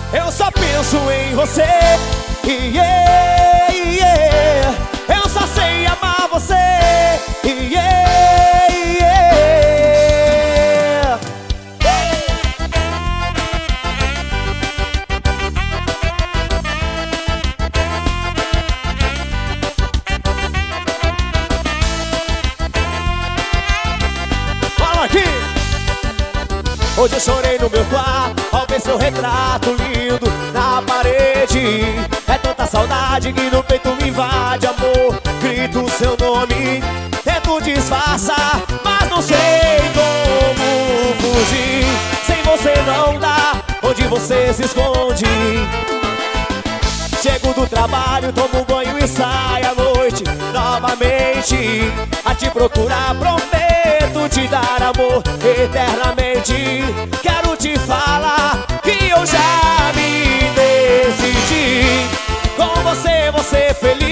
Eu só penso em você. Yeah, yeah. Eu só sei amar você. Yeah, yeah. Fala aqui. Hoje eu chorei no meu quarto ao ver seu retrato lindo na parede. É tanta saudade que no peito me invade, amor. Grito o seu nome, tento disfarçar, mas não sei como fugir. Sem você não dá, onde você se esconde. Chego do trabalho, tomo um banho e saio à noite novamente a te procurar. Prometo te dar amor eternamente. Quero te falar que eu já me decidi. Com você, você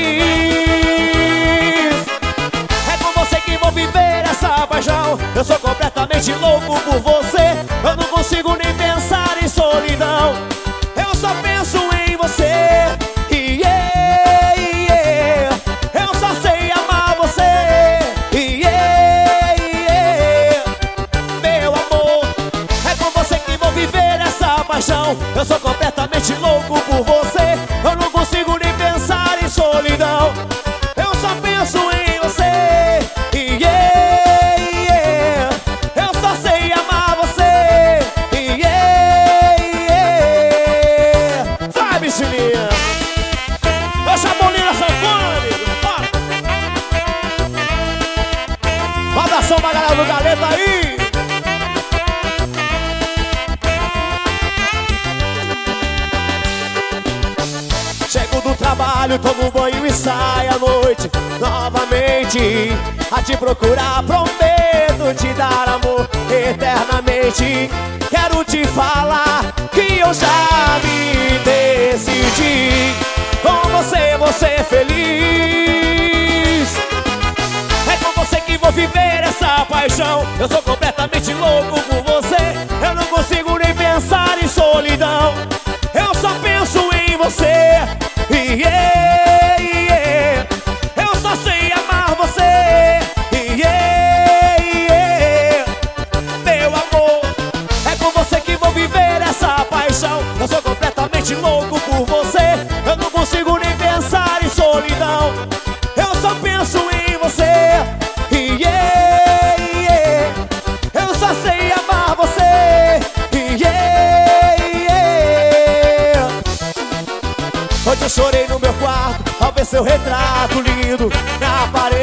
feliz. É com você que vou viver essa paixão. Eu sou completamente louco por você. Eu não consigo nem pensar em solidão. Eu só penso em você. Yeah, yeah. Eu só sei amar você. Yeah, yeah. Meu amor, é com você que vou viver essa paixão. Eu sou completamente louco por você. Eu não consigo nem pensar em solidão. Eu só penso em você. Yeah, yeah. Eu só sei amar você. Yeah, yeah. Vai, bichinha. Deixa a bolinha sanfona, amigo. Bora. Abração pra galera do Galeta aí. Chego do trabalho, tomo um banho e saio à noite novamente a te procurar. Prometo te dar amor eternamente. Quero te falar que eu já me decidi. Com você, você é feliz. É com você que vou viver essa paixão. Eu sou completamente louco por você. Eu não consigo nem pensar em solidão. Eu só penso em você. Yeah, yeah. Eu só sei amar você. Yeah, yeah. Meu amor, é com você que vou viver essa paixão. Eu sou completamente louco por você. Eu não consigo nem pensar em solidão. Eu só penso em você. Yeah, yeah. Eu só sei amar você. Yeah, yeah. Hoje eu chorei no meu quarto ao ver seu retrato lindo na parede.